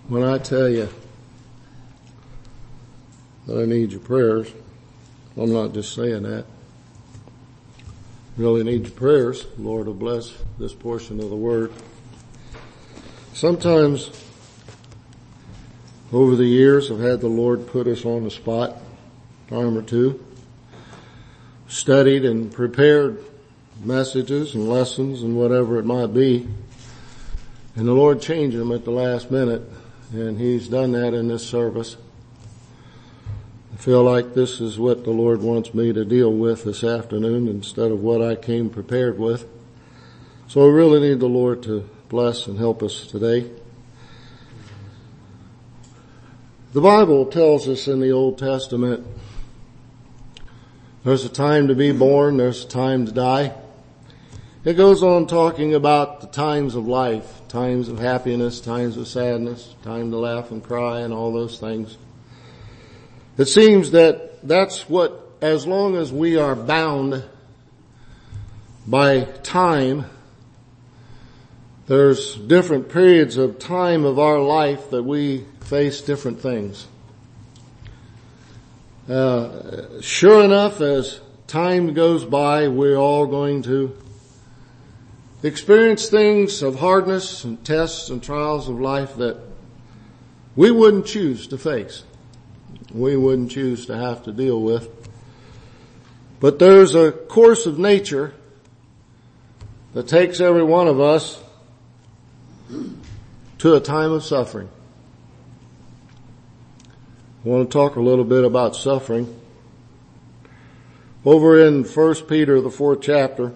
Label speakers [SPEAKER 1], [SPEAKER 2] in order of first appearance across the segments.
[SPEAKER 1] When I tell you that I need your prayers, I'm not just saying that. Really need your prayers. The Lord will bless this portion of the Word. Sometimes over the years I've had the Lord put us on the spot, a time or two, studied and prepared messages and lessons and whatever it might be, and the Lord changed them at the last minute, and He's done that in this service. I feel like this is what the Lord wants me to deal with this afternoon instead of what I came prepared with. So I really need the Lord to bless and help us today. The Bible tells us in the Old Testament there's a time to be born, there's a time to die. It goes on talking about the times of life, times of happiness, times of sadness, time to laugh and cry and all those things. It seems that that's what, as long as we are bound by time, there's different periods of time of our life that we face different things. Sure enough, as time goes by, we're all going to experience things of hardness and tests and trials of life that we wouldn't choose to face. We wouldn't choose to have to deal with. But there's a course of nature that takes every one of us to a time of suffering. I want to talk a little bit about suffering. Over in 1 Peter, the 4th chapter,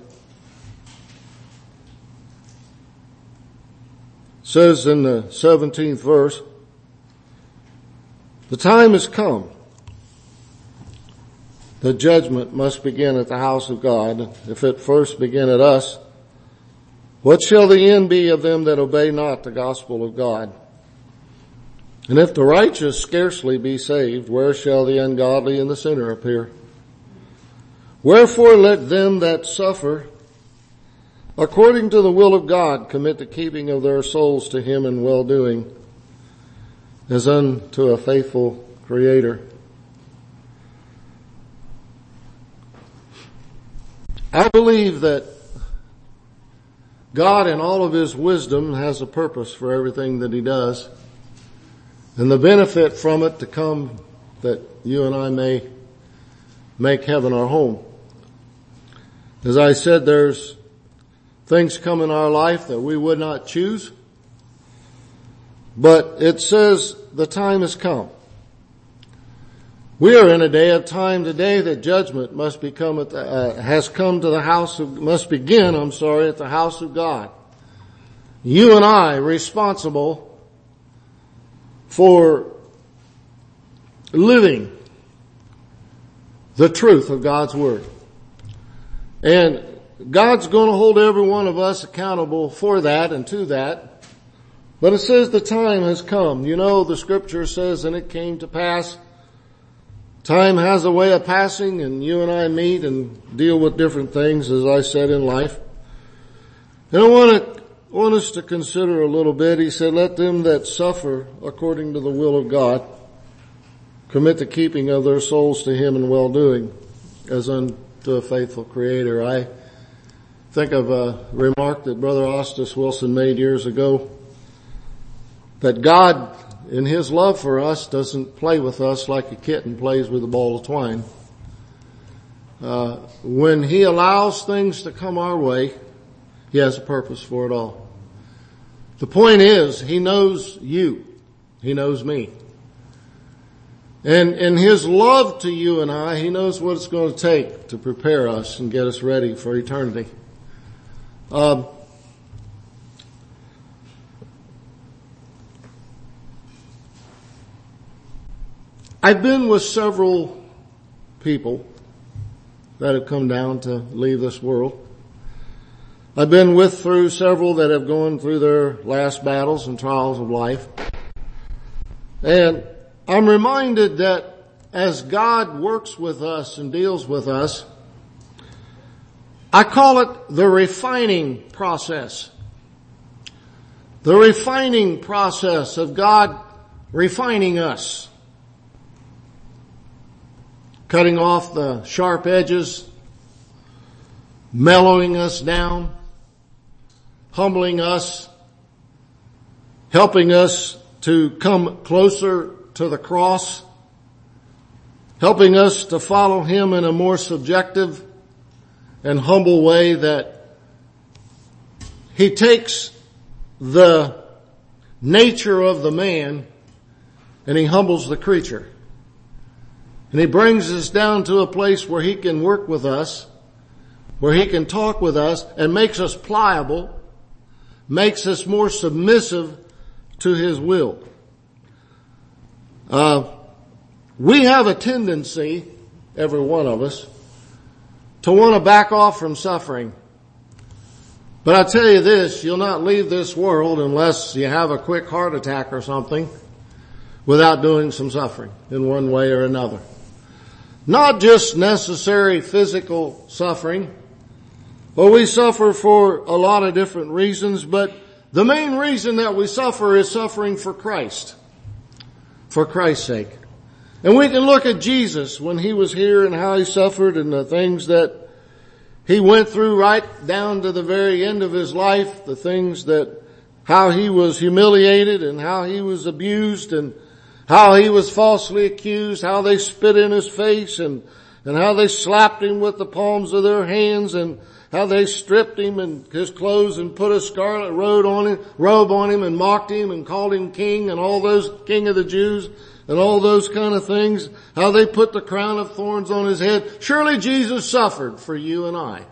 [SPEAKER 1] says in the 17th verse, the time has come that judgment must begin at the house of God. If it first begin at us, what shall the end be of them that obey not the gospel of God? And if the righteous scarcely be saved, where shall the ungodly and the sinner appear? Wherefore let them that suffer according to the will of God commit the keeping of their souls to Him in well-doing, as unto a faithful Creator. I believe that God in all of His wisdom has a purpose for everything that He does, and the benefit from it to come that you and I may make heaven our home. As I said, there's things come in our life that we would not choose, but it says the time has come. We are in a day of time today that judgment must become at has come to the house of, must begin, at the house of God. You and I responsible for living the truth of God's Word. And God's going to hold every one of us accountable for that and to that. But it says the time has come. You know, the scripture says, and it came to pass. Time has a way of passing, and you and I meet and deal with different things, as I said, in life. And I want us to consider a little bit. He said, let them that suffer according to the will of God commit the keeping of their souls to Him in well-doing, as unto a faithful Creator. I think of a remark that Brother Ostis Wilson made years ago, that God, in His love for us, doesn't play with us like a kitten plays with a ball of twine. When He allows things to come our way, He has a purpose for it all. The point is, He knows you. He knows me. And in His love to you and I, He knows what it's going to take to prepare us and get us ready for eternity. I've been with several people that have come down to leave this world. I've been through several that have gone through their last battles and trials of life. And I'm reminded that as God works with us and deals with us, I call it the refining process. The refining process of God refining us. Cutting off the sharp edges, mellowing us down, humbling us, helping us to come closer to the cross, helping us to follow Him in a more subjective and humble way, that He takes the nature of the man and He humbles the creature. And He brings us down to a place where He can work with us, where He can talk with us, and makes us pliable, makes us more submissive to His will. We have a tendency, every one of us, to want to back off from suffering. But I tell you this, you'll not leave this world unless you have a quick heart attack or something without doing some suffering in one way or another. Not just necessary physical suffering, but we suffer for a lot of different reasons, but the main reason that we suffer is suffering for Christ, for Christ's sake. And we can look at Jesus when He was here and how He suffered and the things that He went through right down to the very end of His life, the things that, how He was humiliated and how He was abused and how He was falsely accused, how they spit in His face and how they slapped Him with the palms of their hands and how they stripped Him and His clothes and put a scarlet robe on Him and mocked Him and called Him king and all those, King of the Jews and all those kind of things. How they put the crown of thorns on His head. Surely Jesus suffered for you and I.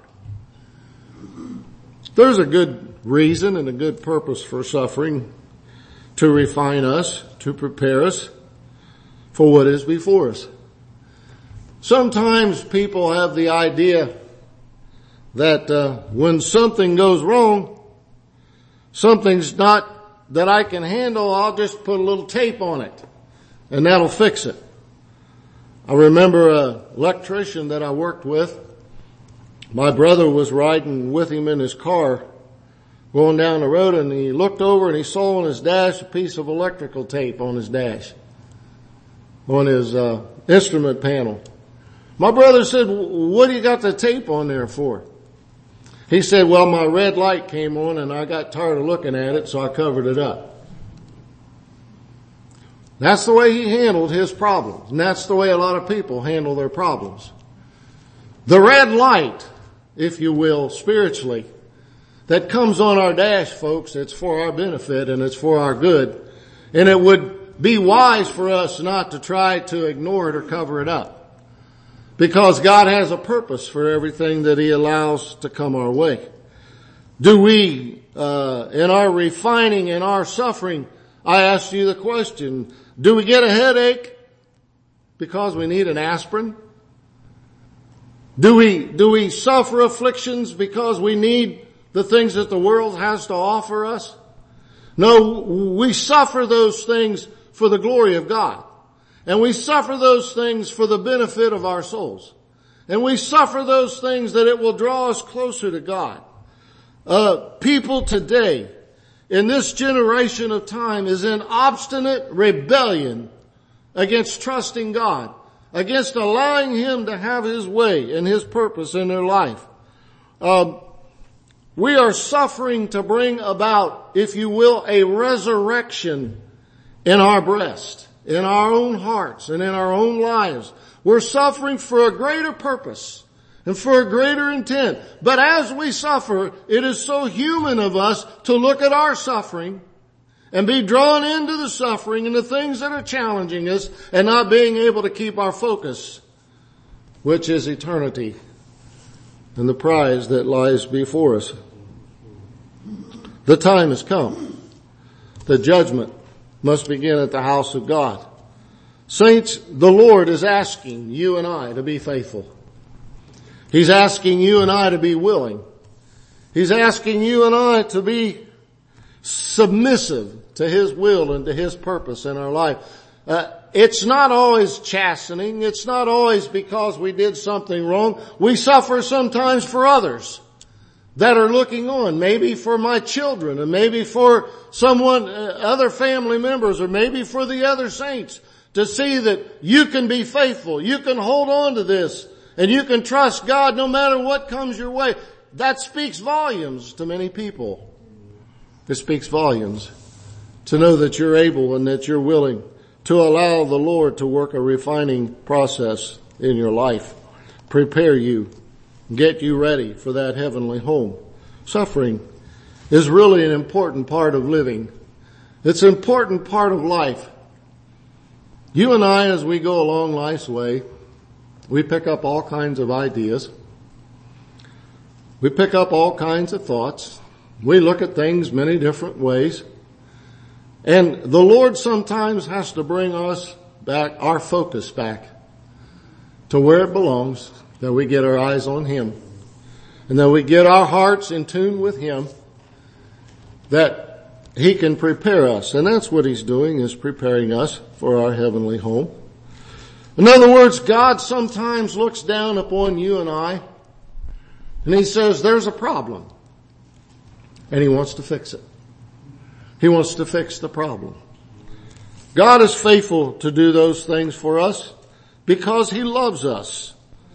[SPEAKER 1] There's a good reason and a good purpose for suffering, to refine us, to prepare us for what is before us. Sometimes people have the idea that when something goes wrong, something's not that I can handle, I'll just put a little tape on it and that'll fix it. I remember an electrician that I worked with. My brother was riding with him in his car going down the road, and he looked over and he saw on his dash a piece of electrical tape on his dash, on his instrument panel. My brother said, "What do you got the tape on there for?" He said, "Well, my red light came on and I got tired of looking at it, so I covered it up." That's the way he handled his problems. And that's the way a lot of people handle their problems. The red light, if you will, spiritually, that comes on our dash, folks, it's for our benefit and it's for our good. And it would be wise for us not to try to ignore it or cover it up, because God has a purpose for everything that He allows to come our way. Do we, in our refining, in our suffering, I asked you the question, do we get a headache because we need an aspirin? Do we suffer afflictions because we need the things that the world has to offer us? No, we suffer those things for the glory of God. And we suffer those things for the benefit of our souls. And we suffer those things that it will draw us closer to God. People today, in this generation of time, is in obstinate rebellion against trusting God, against allowing Him to have His way and His purpose in their life. We are suffering to bring about, if you will, a resurrection in our breast, in our own hearts, and in our own lives. We're suffering for a greater purpose and for a greater intent. But as we suffer, it is so human of us to look at our suffering and be drawn into the suffering and the things that are challenging us, and not being able to keep our focus, which is eternity and the prize that lies before us. The time has come. The judgment must begin at the house of God. Saints, the Lord is asking you and I to be faithful. He's asking you and I to be willing. He's asking you and I to be submissive to His will and to His purpose in our life. It's not always chastening. It's not always because we did something wrong. We suffer sometimes for others. that are looking on, maybe for my children, and maybe for someone, other family members, or maybe for the other saints, to see that you can be faithful, you can hold on to this, and you can trust God no matter what comes your way. That speaks volumes to many people. It speaks volumes to know that you're able and that you're willing to allow the Lord to work a refining process in your life, prepare you, get you ready for that heavenly home. Suffering is really an important part of living. It's an important part of life. You and I, as we go along life's way, we pick up all kinds of ideas. We pick up all kinds of thoughts. We look at things many different ways. And the Lord sometimes has to bring us back, our focus back to where it belongs, that we get our eyes on Him, and that we get our hearts in tune with Him, that He can prepare us. And that's what He's doing, is preparing us for our heavenly home. In other words, God sometimes looks down upon you and I, and He says, there's a problem. And He wants to fix it. He wants to fix the problem. God is faithful to do those things for us because He loves us.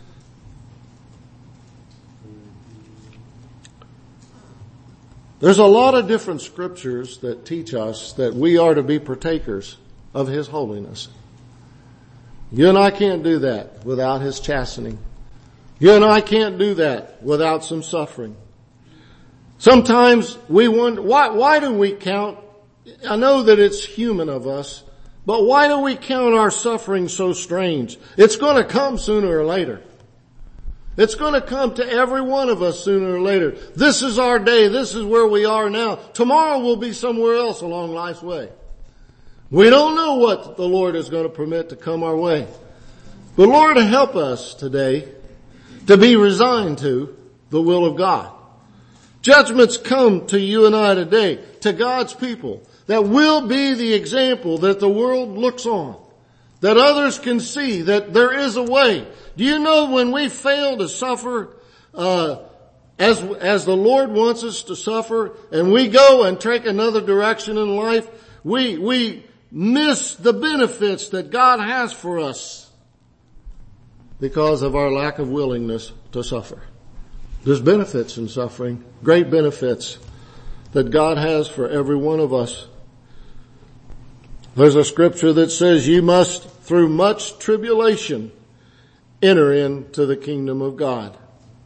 [SPEAKER 1] There's a lot of different scriptures that teach us that we are to be partakers of His holiness. You and I can't do that without His chastening. You and I can't do that without some suffering. Sometimes we wonder, why do we count? I know that it's human of us, but why do we count our suffering so strange? It's going to come sooner or later. It's going to come to every one of us sooner or later. This is our day. This is where we are now. Tomorrow we'll be somewhere else along life's way. We don't know what the Lord is going to permit to come our way. But Lord, help us today to be resigned to the will of God. Judgments come to you and I today, to God's people, that will be the example that the world looks on, that others can see that there is a way. Do you know when we fail to suffer as the Lord wants us to suffer, and we go and take another direction in life, we miss the benefits that God has for us because of our lack of willingness to suffer. There's benefits in suffering, great benefits that God has for every one of us. There's a scripture that says you must, through much tribulation, enter into the kingdom of God.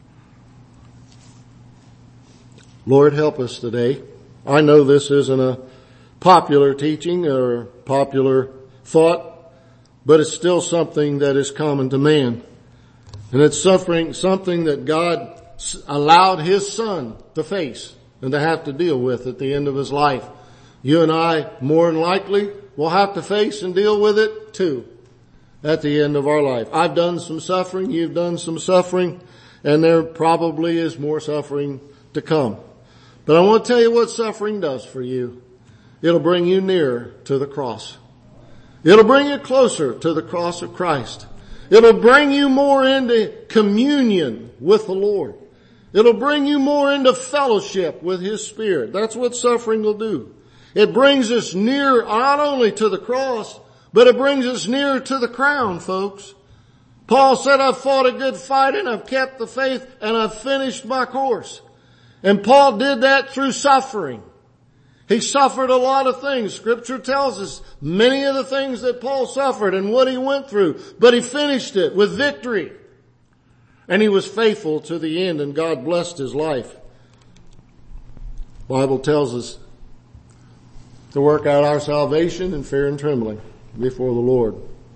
[SPEAKER 1] Lord, help us today. I know this isn't a popular teaching or popular thought, but it's still something that is common to man. And it's something that God allowed His Son to face and to have to deal with at the end of His life. You and I, more than likely, will have to face and deal with it too at the end of our life. I've done some suffering, you've done some suffering, and there probably is more suffering to come. But I want to tell you what suffering does for you. It'll bring you nearer to the cross. It'll bring you closer to the cross of Christ. It'll bring you more into communion with the Lord. It'll bring you more into fellowship with His Spirit. That's what suffering will do. It brings us near not only to the cross, but it brings us nearer to the crown, folks. Paul said, I've fought a good fight and I've kept the faith and I've finished my course. And Paul did that through suffering. He suffered a lot of things. Scripture tells us many of the things that Paul suffered and what he went through, but he finished it with victory. And he was faithful to the end, and God blessed his life. The Bible tells us to work out our salvation in fear and trembling before the Lord.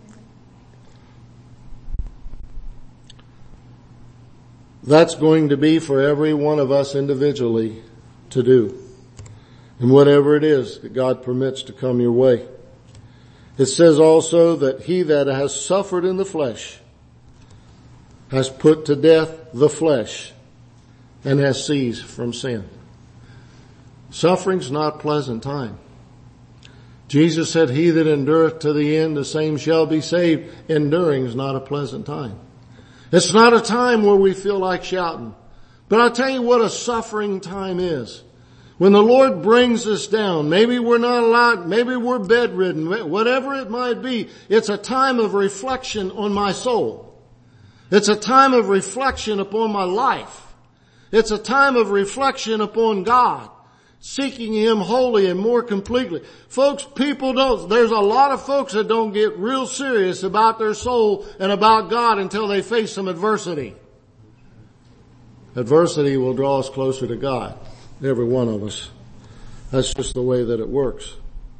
[SPEAKER 1] That's going to be for every one of us individually to do. And whatever it is that God permits to come your way. It says also that he that has suffered in the flesh has put to death the flesh and has ceased from sin. Suffering's not a pleasant time. Jesus said, he that endureth to the end, the same shall be saved. Enduring's not a pleasant time. It's not a time where we feel like shouting. But I'll tell you what a suffering time is. When the Lord brings us down, maybe we're not allowed, maybe we're bedridden, whatever it might be, it's a time of reflection on my soul. It's a time of reflection upon my life. It's a time of reflection upon God, seeking Him wholly and more completely. Folks, there's a lot of folks that don't get real serious about their soul and about God until they face some adversity. Adversity will draw us closer to God. Every one of us. That's just the way that it works.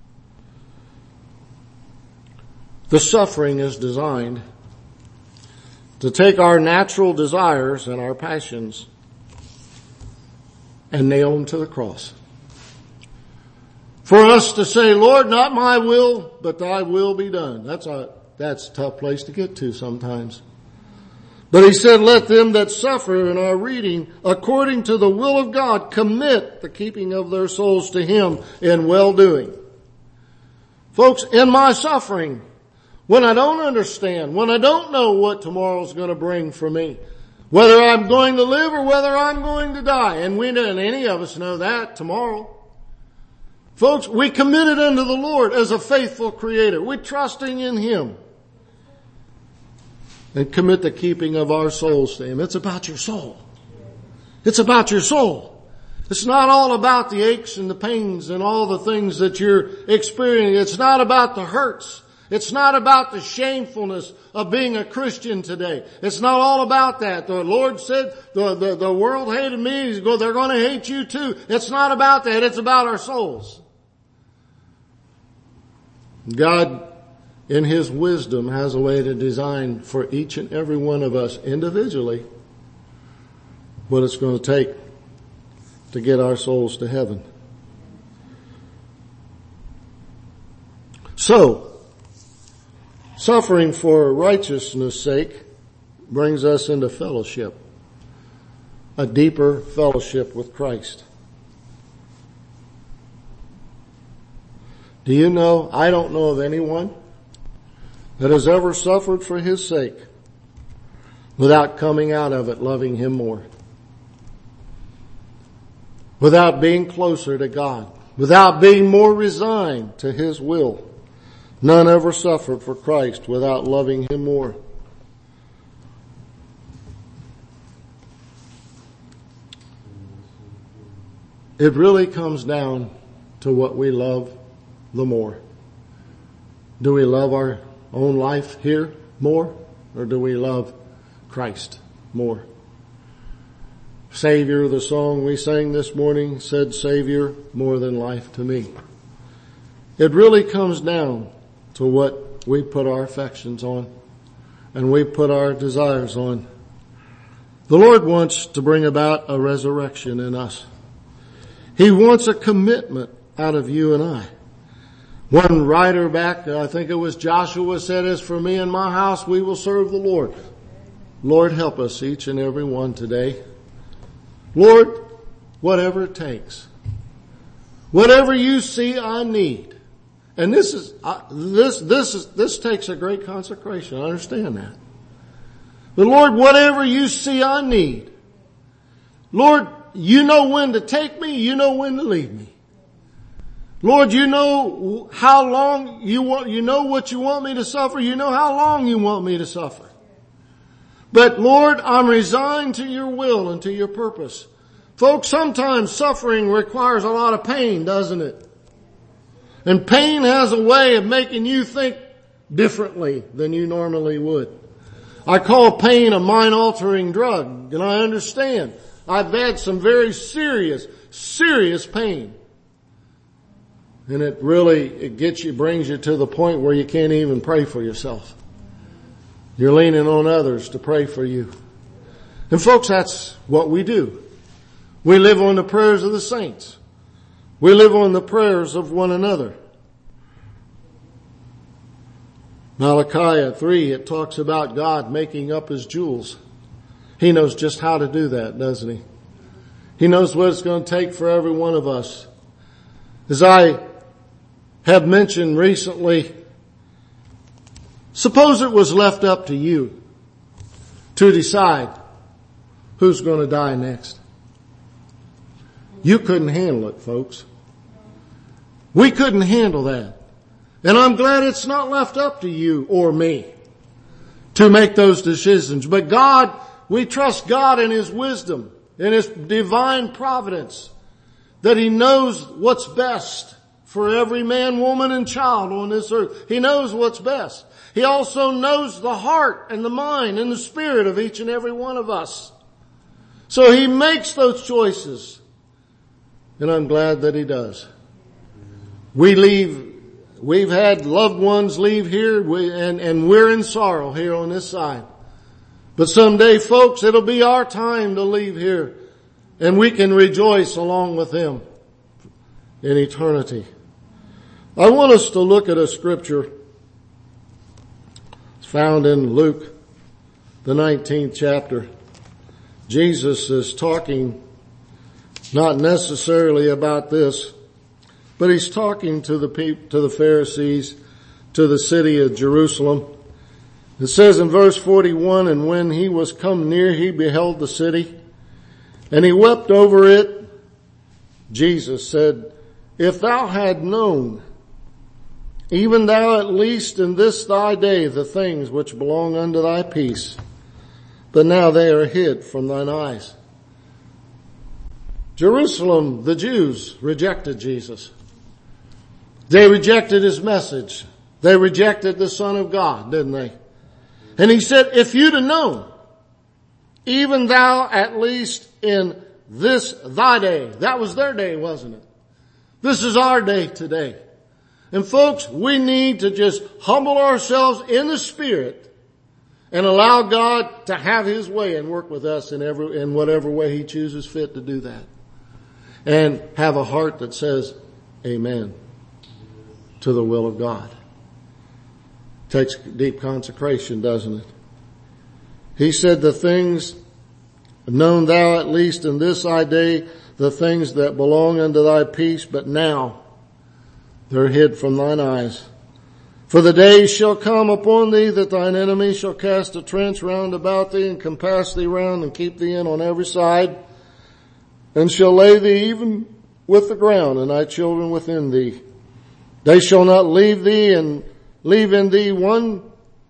[SPEAKER 1] The suffering is designed to take our natural desires and our passions and nail them to the cross. For us to say, Lord, not my will, but thy will be done. That's a tough place to get to sometimes. But He said, let them that suffer, in our reading, according to the will of God, commit the keeping of their souls to Him in well-doing. Folks, in my suffering, when I don't understand, when I don't know what tomorrow's going to bring for me, whether I'm going to live or whether I'm going to die, and any of us know that tomorrow. Folks, we commit it unto the Lord as a faithful Creator. We're trusting in Him. And commit the keeping of our souls to Him. It's about your soul. It's about your soul. It's not all about the aches and the pains and all the things that you're experiencing. It's not about the hurts. It's not about the shamefulness of being a Christian today. It's not all about that. The Lord said the world hated me. They're going to hate you too. It's not about that. It's about our souls. God, in His wisdom, has a way to design for each and every one of us individually what it's going to take to get our souls to heaven. So, suffering for righteousness' sake brings us into fellowship, a deeper fellowship with Christ. Do you know, I don't know of anyone that has ever suffered for His sake without coming out of it loving Him more, without being closer to God, without being more resigned to His will. None ever suffered for Christ without loving Him more. It really comes down to what we love the more. Do we love our own life here more, or do we love Christ more? Savior, the song we sang this morning said, Savior, more than life to me. It really comes down to what we put our affections on and we put our desires on. The Lord wants to bring about a resurrection in us. He wants a commitment out of you and I. One writer back, I think it was Joshua, said, as for me and my house, we will serve the Lord. Lord, help us, each and every one today. Lord, whatever it takes. Whatever you see I need. And this takes a great consecration. I understand that. But Lord, whatever you see I need. Lord, you know when to take me. You know when to leave me. Lord, you know how long you know what you want me to suffer. You know how long you want me to suffer. But Lord, I'm resigned to your will and to your purpose. Folks, sometimes suffering requires a lot of pain, doesn't it? And pain has a way of making you think differently than you normally would. I call pain a mind-altering drug, and I understand. I've had some very serious pain. And it brings you to the point where you can't even pray for yourself. You're leaning on others to pray for you. And folks, that's what we do. We live on the prayers of the saints. We live on the prayers of one another. Malachi 3, it talks about God making up His jewels. He knows just how to do that, doesn't He? He knows what it's going to take for every one of us. As I have mentioned recently, suppose it was left up to you to decide who's going to die next. You couldn't handle it, folks. We couldn't handle that. And I'm glad it's not left up to you or me to make those decisions. But God, we trust God in His wisdom, in His divine providence, that He knows what's best for every man, woman, and child on this earth. He knows what's best. He also knows the heart and the mind and the spirit of each and every one of us. So He makes those choices. And I'm glad that He does. We've had loved ones leave here, and we're in sorrow here on this side. But someday, folks, it'll be our time to leave here, and we can rejoice along with them in eternity. I want us to look at a scripture. It's found in Luke, the 19th chapter. Jesus is talking not necessarily about this, but He's talking to the Pharisees, to the city of Jerusalem. It says in verse 41, and when He was come near, He beheld the city, and He wept over it. Jesus said, if thou had known, even thou at least in this thy day, the things which belong unto thy peace, but now they are hid from thine eyes. Jerusalem, the Jews rejected Jesus. They rejected His message. They rejected the Son of God, didn't they? And He said, if you'd have known, even thou at least in this thy day. That was their day, wasn't it? This is our day today. And folks, we need to just humble ourselves in the Spirit and allow God to have His way and work with us in whatever way He chooses fit to do that. And have a heart that says, amen, to the will of God. Takes deep consecration, doesn't it? He said, the things known thou at least in this thy day, the things that belong unto thy peace, but now they're hid from thine eyes. For the days shall come upon thee that thine enemies shall cast a trench round about thee and compass thee round and keep thee in on every side, and shall lay thee even with the ground and thy children within thee. They shall not leave thee and leave in thee one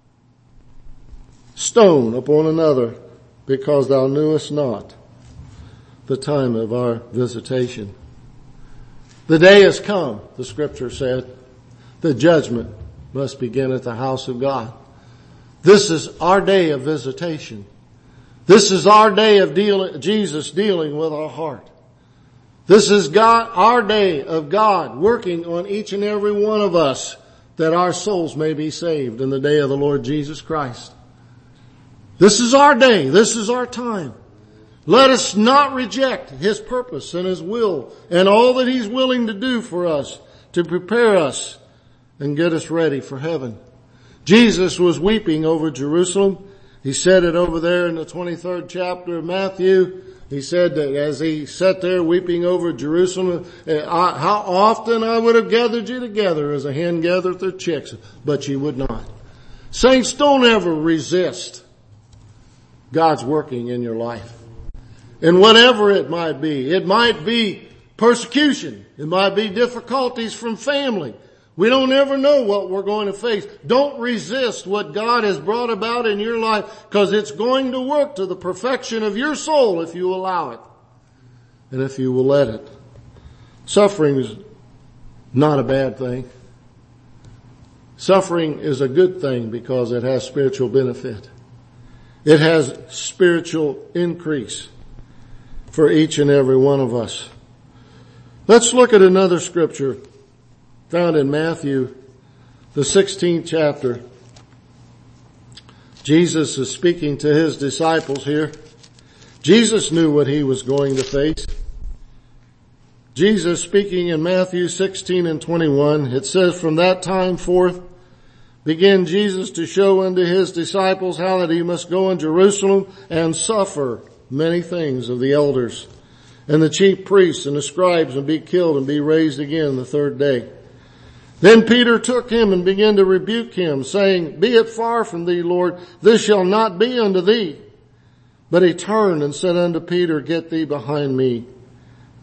[SPEAKER 1] stone upon another, because thou knewest not the time of our visitation. The day has come, the scripture said. The judgment must begin at the house of God. This is our day of visitation. This is our day of Jesus dealing with our heart. This is our day of God working on each and every one of us, that our souls may be saved in the day of the Lord Jesus Christ. This is our day. This is our time. Let us not reject His purpose and His will and all that He's willing to do for us to prepare us and get us ready for heaven. Jesus was weeping over Jerusalem. He said it over there in the 23rd chapter of Matthew. He said that as He sat there weeping over Jerusalem, how often I would have gathered you together as a hen gathereth her chicks, but you would not. Saints, don't ever resist God's working in your life. And whatever it might be persecution. It might be difficulties from family. We don't ever know what we're going to face. Don't resist what God has brought about in your life, because it's going to work to the perfection of your soul if you allow it and if you will let it. Suffering is not a bad thing. Suffering is a good thing because it has spiritual benefit. It has spiritual increase for each and every one of us. Let's look at another scripture found in Matthew, the 16th chapter. Jesus is speaking to His disciples here. Jesus knew what He was going to face. Jesus speaking in Matthew 16 and 21, it says, from that time forth began Jesus to show unto His disciples how that He must go in Jerusalem and suffer many things of the elders and the chief priests and the scribes, and be killed and be raised again the third day. Then Peter took Him and began to rebuke Him, saying, be it far from thee, Lord, this shall not be unto thee. But He turned and said unto Peter, get thee behind me,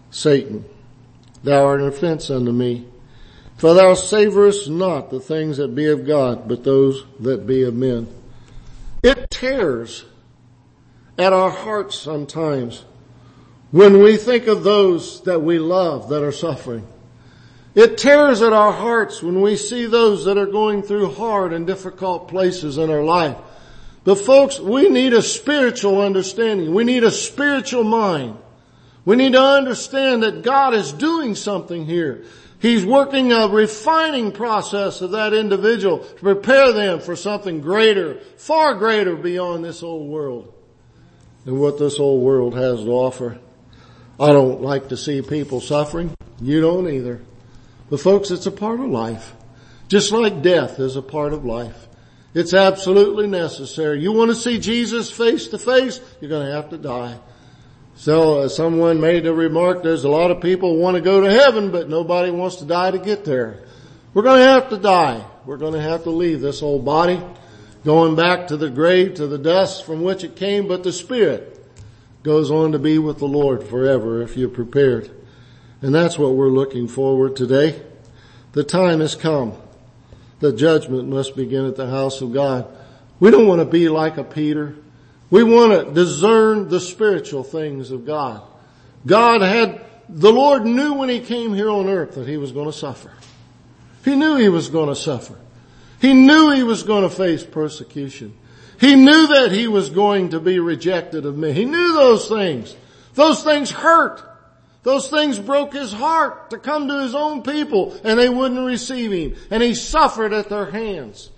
[SPEAKER 1] Satan, thou art an offense unto me. For thou savorest not the things that be of God, but those that be of men. It tears at our hearts sometimes when we think of those that we love that are suffering. It tears at our hearts when we see those that are going through hard and difficult places in our life. But folks, we need a spiritual understanding. We need a spiritual mind. We need to understand that God is doing something here. He's working a refining process of that individual to prepare them for something greater, far greater beyond this old world and what this old world has to offer. I don't like to see people suffering. You don't either. But folks, it's a part of life. Just like death is a part of life. It's absolutely necessary. You want to see Jesus face to face, you're going to have to die. So someone made a remark, there's a lot of people who want to go to heaven, but nobody wants to die to get there. We're going to have to die. We're going to have to leave this old body, going back to the grave, to the dust from which it came, but the spirit goes on to be with the Lord forever if you're prepared. And that's what we're looking forward today. The time has come. The judgment must begin at the house of God. We don't want to be like a Peter. We want to discern the spiritual things of God. The Lord knew when He came here on earth that He was going to suffer. He knew He was going to suffer. He knew He was going to face persecution. He knew that He was going to be rejected of men. He knew those things. Those things hurt. Those things broke His heart to come to His own people and they wouldn't receive Him. And He suffered at their hands.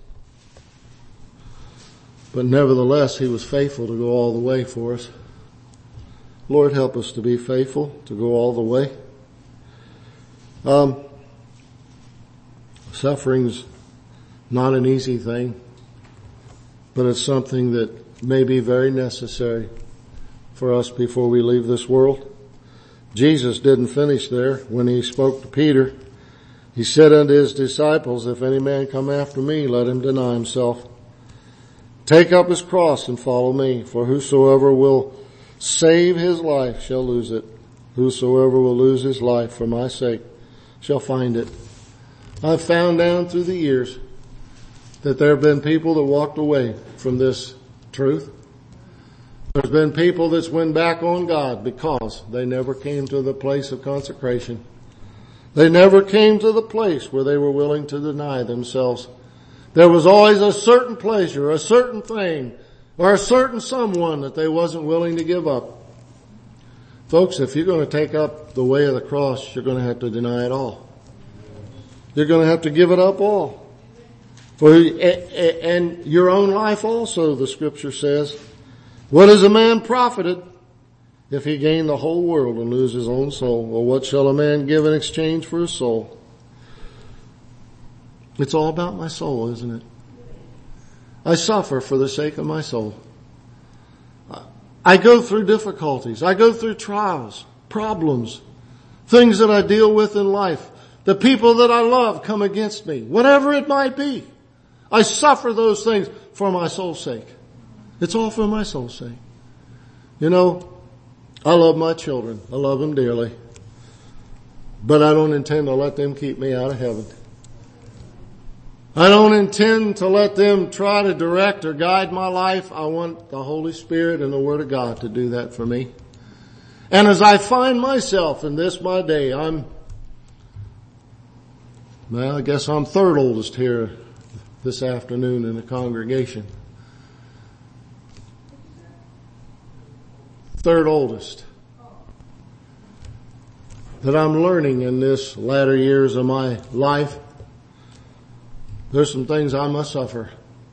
[SPEAKER 1] But nevertheless, He was faithful to go all the way for us. Lord, help us to be faithful, to go all the way. Suffering's not an easy thing, but it's something that may be very necessary for us before we leave this world. Jesus didn't finish there when He spoke to Peter. He said unto His disciples, if any man come after me, let him deny himself. Take up his cross and follow me, for whosoever will save his life shall lose it. Whosoever will lose his life for my sake shall find it. I've found down through the years that there have been people that walked away from this truth. There's been people that's went back on God because they never came to the place of consecration. They never came to the place where they were willing to deny themselves. There was always a certain pleasure, a certain thing, or a certain someone that they wasn't willing to give up. Folks, if you're going to take up the way of the cross, you're going to have to deny it all. You're going to have to give it up all. And your own life also, the scripture says. What is a man profited if he gain the whole world and lose his own soul? Or what shall a man give in exchange for his soul? It's all about my soul, isn't it? I suffer for the sake of my soul. I go through difficulties. I go through trials, problems, things that I deal with in life. The people that I love come against me, whatever it might be. I suffer those things for my soul's sake. It's all for my soul's sake. You know, I love my children. I love them dearly. But I don't intend to let them keep me out of heaven. I don't intend to let them try to direct or guide my life. I want the Holy Spirit and the Word of God to do that for me. And as I find myself in this my day, I guess I'm third oldest here this afternoon in the congregation. Third oldest. That I'm learning in this latter years of my life. There's some things I must suffer.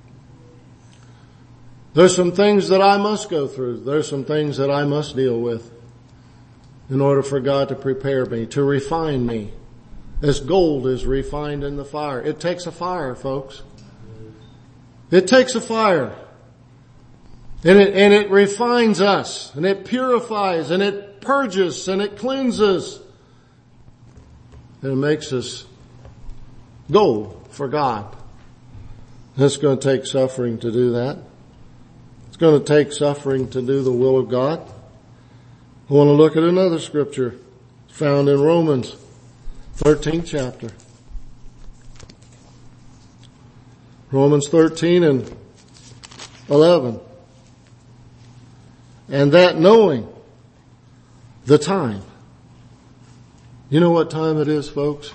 [SPEAKER 1] There's some things that I must go through. There's some things that I must deal with in order for God to prepare me, to refine me. As gold is refined in the fire. It takes a fire, folks. It takes a fire. And it refines us, and it purifies, and it purges, and it cleanses. And it makes us gold for God. And it's going to take suffering to do that. It's going to take suffering to do the will of God. I want to look at another scripture. It's found in Romans 13th chapter. Romans 13 and 11. And that knowing the time. You know what time it is, folks?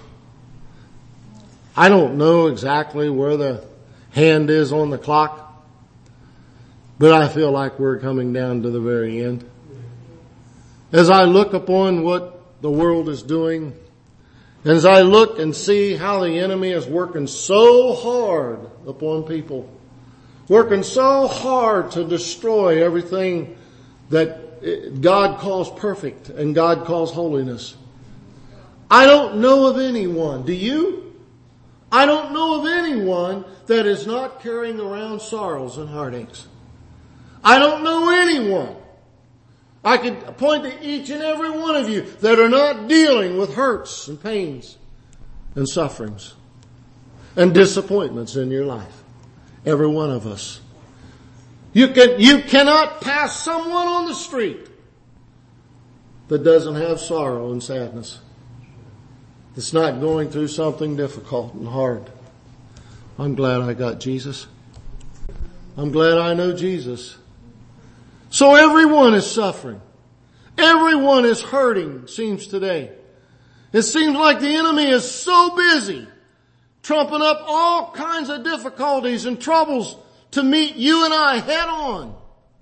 [SPEAKER 1] I don't know exactly where the hand is on the clock, but I feel like we're coming down to the very end. As I look upon what the world is doing, and as I look and see how the enemy is working so hard upon people, working so hard to destroy everything that God calls perfect and God calls holiness. I don't know of anyone, do you? I don't know of anyone that is not carrying around sorrows and heartaches. I don't know anyone. I could point to each and every one of you that are not dealing with hurts and pains and sufferings and disappointments in your life. Every one of us. You cannot pass someone on the street that doesn't have sorrow and sadness. It's not going through something difficult and hard. I'm glad I got Jesus. I'm glad I know Jesus. So everyone is suffering. Everyone is hurting, seems today. It seems like the enemy is so busy trumping up all kinds of difficulties and troubles to meet you and I head on.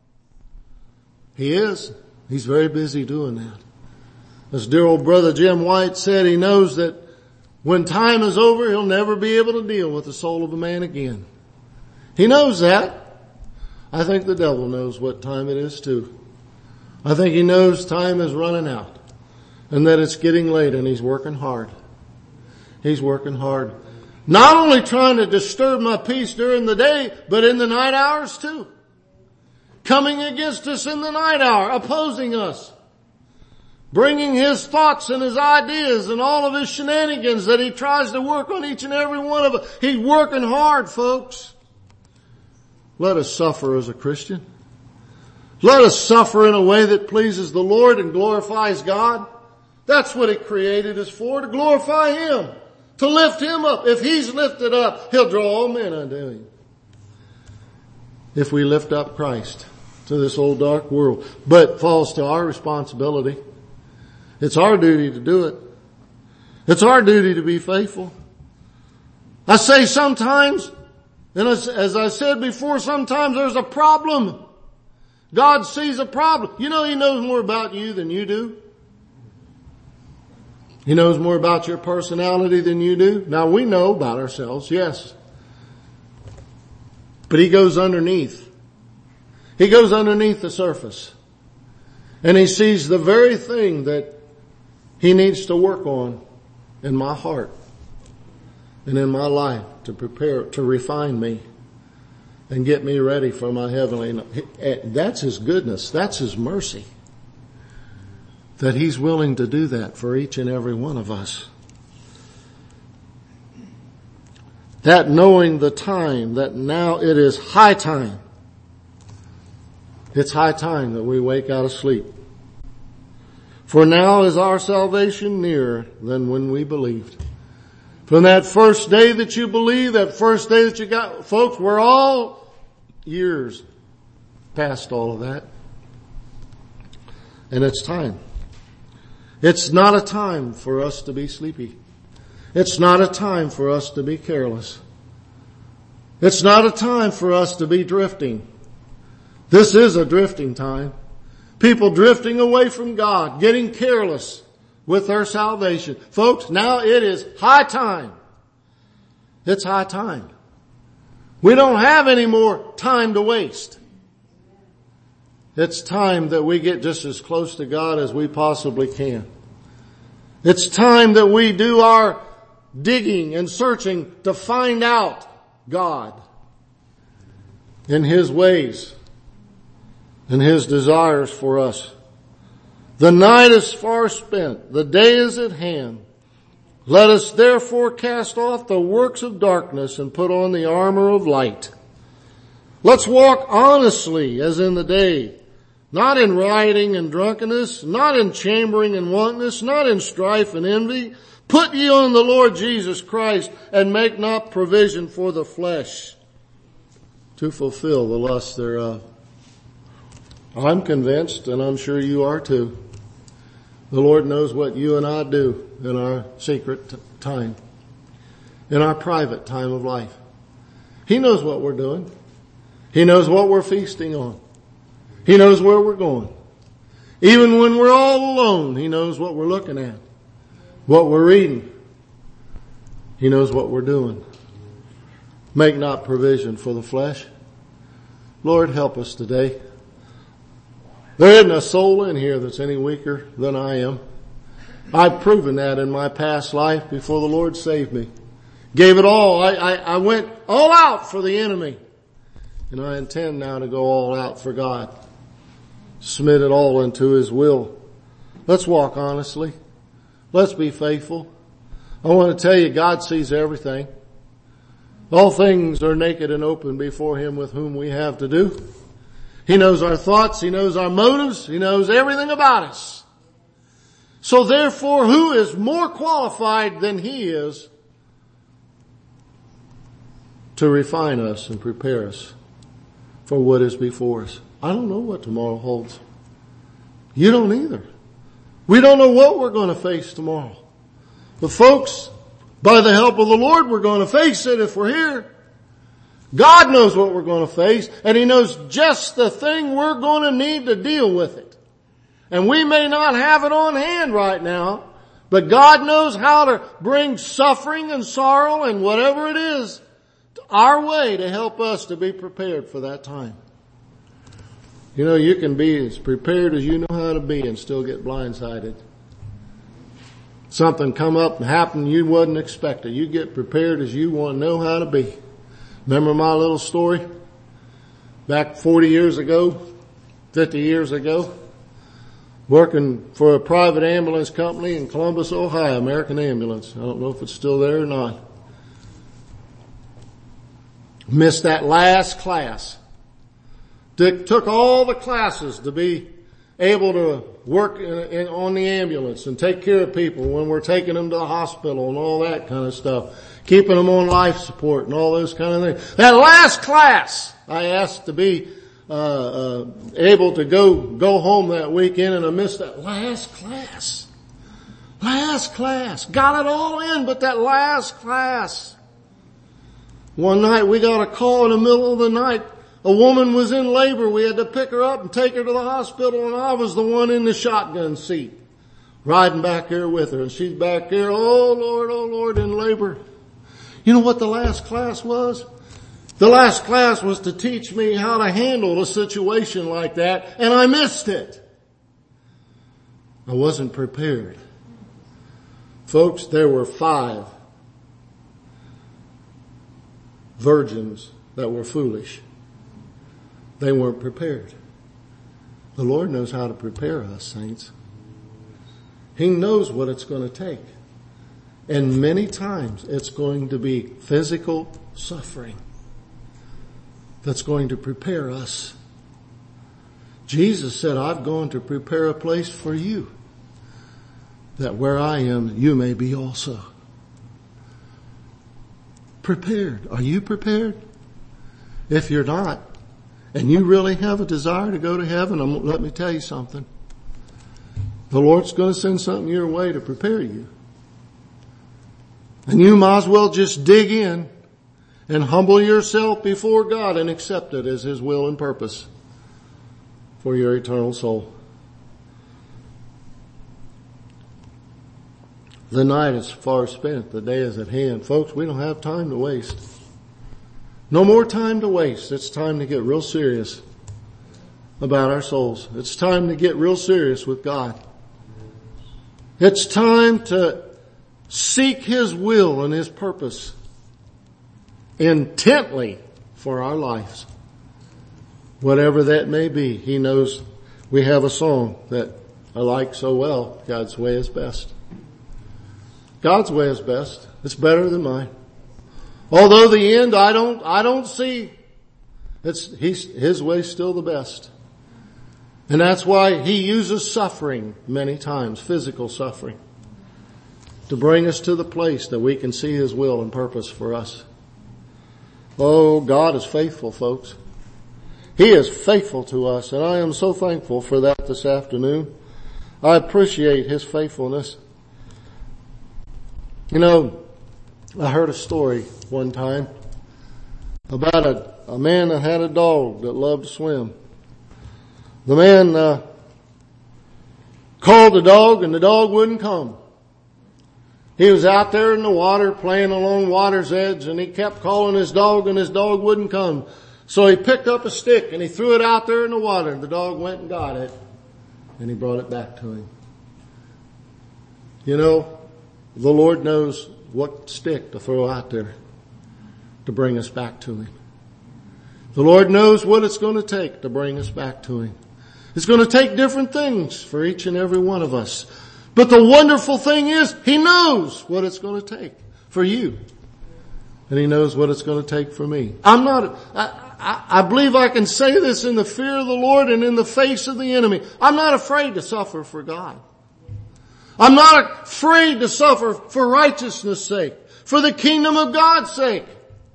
[SPEAKER 1] He is. He's very busy doing that. As dear old brother Jim White said, he knows that when time is over, he'll never be able to deal with the soul of a man again. He knows that. I think the devil knows what time it is too. I think he knows time is running out and that it's getting late, and he's working hard. He's working hard. Not only trying to disturb my peace during the day, but in the night hours too. Coming against us in the night hour, opposing us. Bringing his thoughts and his ideas and all of his shenanigans that he tries to work on each and every one of us. He's working hard, folks. Let us suffer as a Christian. Let us suffer in a way that pleases the Lord and glorifies God. That's what He created us for, to glorify Him, to lift Him up. If He's lifted up, He'll draw all men unto Him. If we lift up Christ to this old dark world, but it falls to our responsibility. It's our duty to do it. It's our duty to be faithful. I say sometimes, and as I said before, sometimes there's a problem. God sees a problem. You know He knows more about you than you do. He knows more about your personality than you do. Now we know about ourselves, yes. But He goes underneath. He goes underneath the surface. And He sees the very thing that He needs to work on in my heart and in my life to prepare, to refine me and get me ready for my heavenly. That's His goodness. That's His mercy. That He's willing to do that for each and every one of us. That knowing the time, that now it is high time. It's high time that we wake out of sleep. For now is our salvation nearer than when we believed. From that first day that you believed, that first day that you got, folks, we're all years past all of that. And it's time. It's not a time for us to be sleepy. It's not a time for us to be careless. It's not a time for us to be drifting. This is a drifting time. People drifting away from God, getting careless with their salvation. Folks, now it is high time. It's high time. We don't have any more time to waste. It's time that we get just as close to God as we possibly can. It's time that we do our digging and searching to find out God and His ways and His desires for us. The night is far spent. The day is at hand. Let us therefore cast off the works of darkness and put on the armor of light. Let's walk honestly as in the day, not in rioting and drunkenness, not in chambering and wantonness, not in strife and envy. Put ye on the Lord Jesus Christ, and make not provision for the flesh to fulfill the lust thereof. I'm convinced, and I'm sure you are too, the Lord knows what you and I do in our secret time, in our private time of life. He knows what we're doing. He knows what we're feasting on. He knows where we're going. Even when we're all alone, He knows what we're looking at, what we're reading. He knows what we're doing. Make not provision for the flesh. Lord, help us today. There isn't a soul in here that's any weaker than I am. I've proven that in my past life before the Lord saved me. Gave it all. I went all out for the enemy. And I intend now to go all out for God. Submit it all into His will. Let's walk honestly. Let's be faithful. I want to tell you, God sees everything. All things are naked and open before Him with whom we have to do. He knows our thoughts. He knows our motives. He knows everything about us. So therefore, who is more qualified than He is to refine us and prepare us for what is before us? I don't know what tomorrow holds. You don't either. We don't know what we're going to face tomorrow. But folks, by the help of the Lord, we're going to face it if we're here. God knows what we're going to face, and He knows just the thing we're going to need to deal with it. And we may not have it on hand right now, but God knows how to bring suffering and sorrow and whatever it is our way to help us to be prepared for that time. You know, you can be as prepared as you know how to be and still get blindsided. Something come up and happen you wasn't expecting. You get prepared as you want to know how to be. Remember my little story? Back 40 years ago, 50 years ago, working for a private ambulance company in Columbus, Ohio, American Ambulance. I don't know if it's still there or not. Missed that last class. Took all the classes to be able to work on the ambulance and take care of people when we're taking them to the hospital and all that kind of stuff. Keeping them on life support and all those kind of things. That last class, I asked to be able to go home that weekend, and I missed that last class. Last class. Got it all in, but that last class. One night we got a call in the middle of the night. A woman was in labor. We had to pick her up and take her to the hospital, and I was the one in the shotgun seat, riding back here with her. And she's back here, oh Lord, in labor. You know what the last class was? The last class was to teach me how to handle a situation like that, and I missed it. I wasn't prepared. Folks, there were 5 virgins that were foolish. They weren't prepared. The Lord knows how to prepare us, saints. He knows what it's going to take. And many times it's going to be physical suffering that's going to prepare us. Jesus said, I've gone to prepare a place for you, that where I am, you may be also. Prepared. Are you prepared? If you're not, and you really have a desire to go to heaven, let me tell you something. The Lord's going to send something your way to prepare you. And you might as well just dig in and humble yourself before God and accept it as His will and purpose for your eternal soul. The night is far spent. The day is at hand. Folks, we don't have time to waste. No more time to waste. It's time to get real serious about our souls. It's time to get real serious with God. It's time to seek His will and His purpose intently for our lives. Whatever that may be. He knows. We have a song that I like so well. God's way is best. God's way is best. It's better than mine. Although the end I don't see. His way's still the best. And that's why He uses suffering many times, physical suffering, to bring us to the place that we can see His will and purpose for us. Oh, God is faithful, folks. He is faithful to us, and I am so thankful for that this afternoon. I appreciate His faithfulness. You know, I heard a story one time about a man that had a dog that loved to swim. The man called the dog, and the dog wouldn't come. He was out there in the water playing along water's edge, and he kept calling his dog, and his dog wouldn't come. So he picked up a stick and he threw it out there in the water, and the dog went and got it, and he brought it back to him. You know, the Lord knows what stick to throw out there to bring us back to Him. The Lord knows what it's going to take to bring us back to Him. It's going to take different things for each and every one of us. But the wonderful thing is, He knows what it's going to take for you. And He knows what it's going to take for me. I believe I can say this in the fear of the Lord and in the face of the enemy. I'm not afraid to suffer for God. I'm not afraid to suffer for righteousness' sake, for the kingdom of God's sake.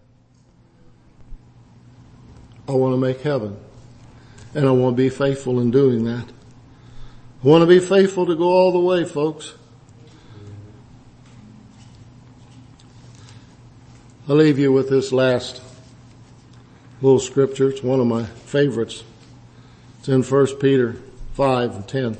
[SPEAKER 1] I want to make heaven, and I want to be faithful in doing that. I want to be faithful to go all the way, folks. I'll leave you with this last little scripture. It's one of my favorites. It's in 1 Peter 5:10.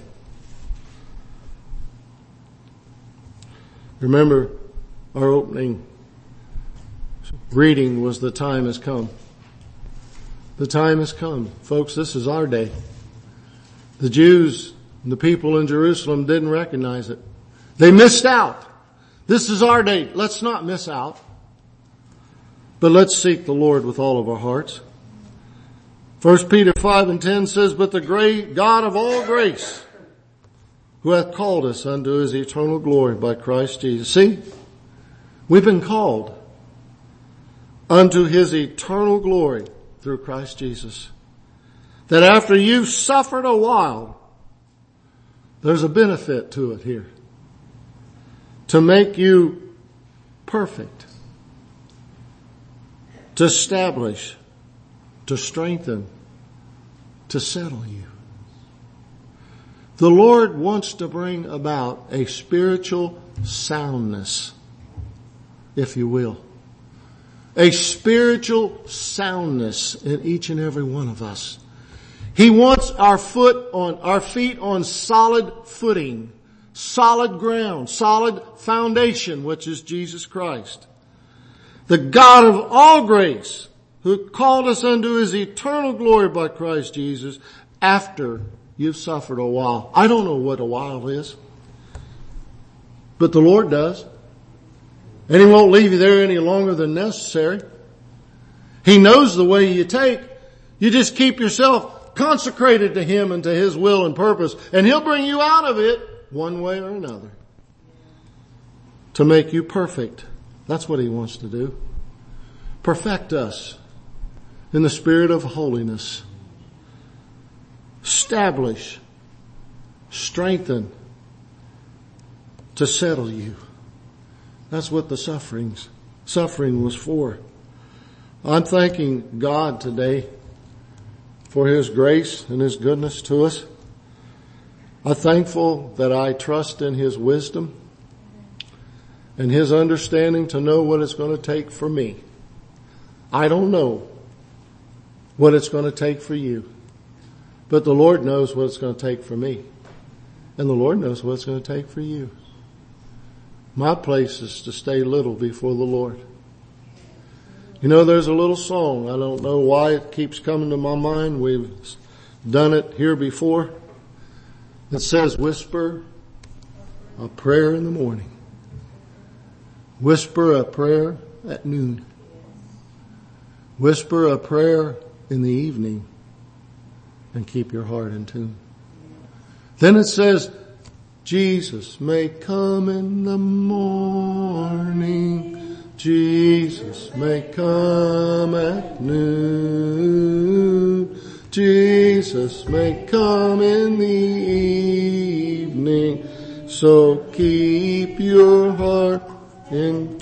[SPEAKER 1] Remember, our opening reading was the time has come. The time has come. Folks, this is our day. The Jews and the people in Jerusalem didn't recognize it. They missed out. This is our day. Let's not miss out. But let's seek the Lord with all of our hearts. 1 Peter 5:10 says, "But the great God of all grace, who hath called us unto His eternal glory by Christ Jesus." See, we've been called unto His eternal glory through Christ Jesus. That after you've suffered a while, there's a benefit to it here. To make you perfect. To establish. To strengthen. To settle you. The Lord wants to bring about a spiritual soundness, if you will. A spiritual soundness in each and every one of us. He wants our feet on solid footing, solid ground, solid foundation, which is Jesus Christ. The God of all grace, who called us unto His eternal glory by Christ Jesus, after you've suffered a while. I don't know what a while is, but the Lord does. And He won't leave you there any longer than necessary. He knows the way you take. You just keep yourself consecrated to Him and to His will and purpose, and He'll bring you out of it one way or another to make you perfect. That's what He wants to do. Perfect us in the spirit of holiness. Establish, strengthen, to settle you. That's what the suffering was for. I'm thanking God today for His grace and His goodness to us. I'm thankful that I trust in His wisdom and His understanding to know what it's going to take for me. I don't know what it's going to take for you, but the Lord knows what it's going to take for me, and the Lord knows what it's going to take for you. My place is to stay little before the Lord. You know, there's a little song. I don't know why it keeps coming to my mind. We've done it here before. It says, "Whisper a prayer in the morning. Whisper a prayer at noon. Whisper a prayer in the evening, and keep your heart in tune." Then it says, "Jesus may come in the morning. Jesus may come at noon. Jesus Jesus may come in the evening. So keep your heart in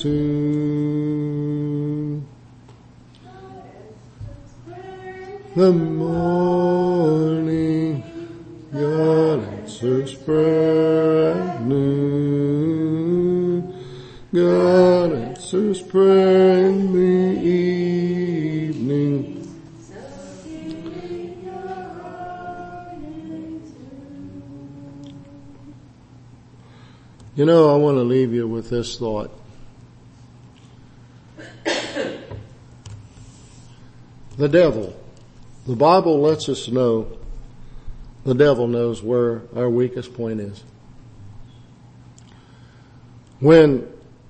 [SPEAKER 1] tune. The morning God answers prayer at noon. God answers prayer in the evening. You know, I want to leave you with this thought. The devil. The Bible lets us know the devil knows where our weakest point is. When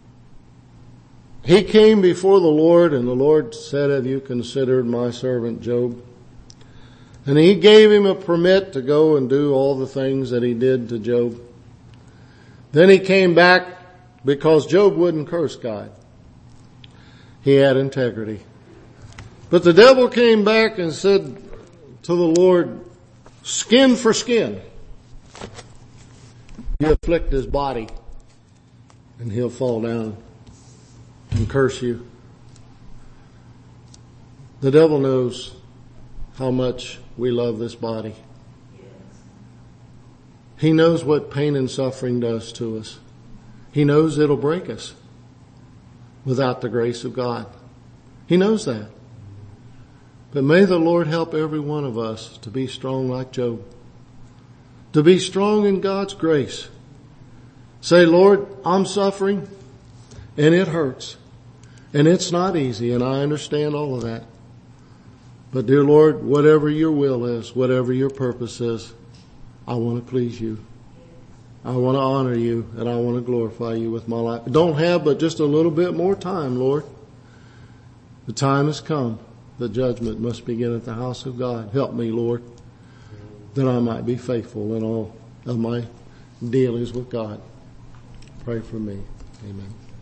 [SPEAKER 1] he came before the Lord and the Lord said, have you considered my servant Job? And he gave him a permit to go and do all the things that he did to Job. Then he came back because Job wouldn't curse God. He had integrity. But the devil came back and said to the Lord, skin for skin. You afflict his body and he'll fall down and curse you. The devil knows how much we love this body. He knows what pain and suffering does to us. He knows it'll break us without the grace of God. He knows that. But may the Lord help every one of us to be strong like Job. To be strong in God's grace. Say, Lord, I'm suffering and it hurts. And it's not easy, and I understand all of that. But dear Lord, whatever your will is, whatever your purpose is, I want to please you. I want to honor you, and I want to glorify you with my life. I don't have but just a little bit more time, Lord. The time has come. The judgment must begin at the house of God. Help me, Lord, that I might be faithful in all of my dealings with God. Pray for me. Amen.